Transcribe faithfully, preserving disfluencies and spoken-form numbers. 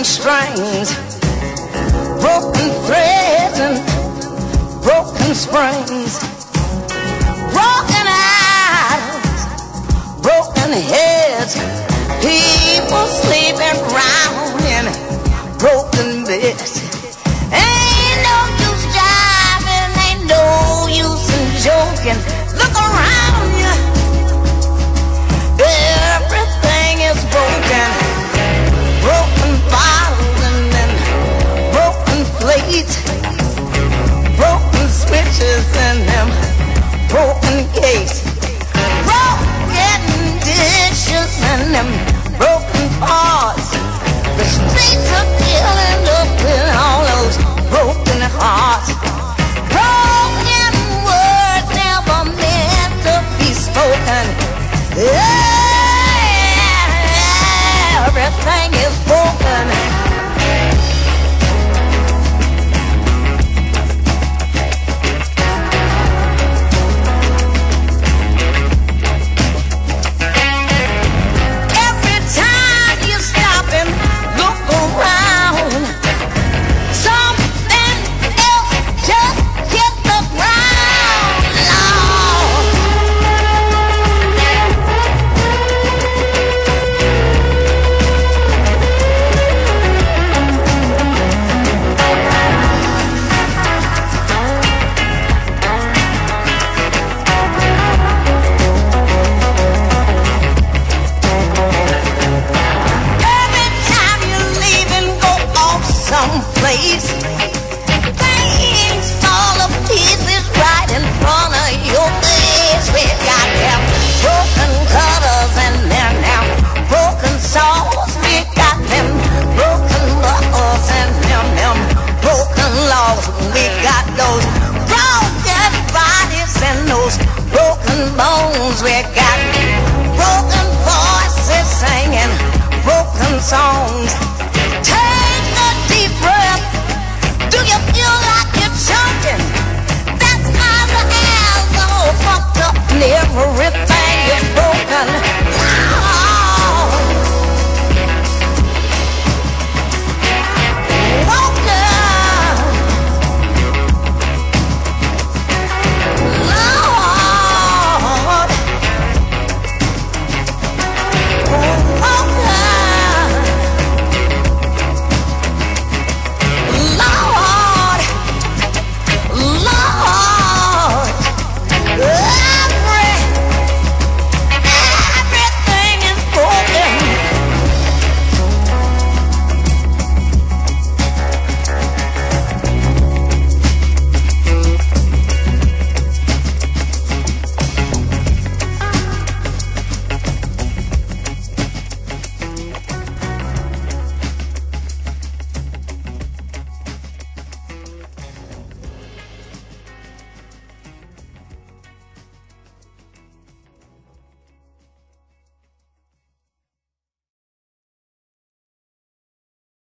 broken strings, broken threads and broken springs, broken eyes, broken heads, people sleeping round in broken beds. Ain't no use jiving, ain't no use in joking. Look around you, everything is broken. Broken bottles and then broken plates, broken switches and them broken gates, broken dishes and them broken parts. The streets are filling up with all those broken hearts. Broken words never meant to be spoken. Yeah, everything is broken. Things fall to pieces right in front of your face. We got them broken cutters and then them broken saws. We got them broken buckles and them them broken laws. We got those broken bodies and those broken bones. We got broken voices singing broken songs. Take a deep breath. Do you feel like you're choking? That's how the air's all fucked up and everything is broken.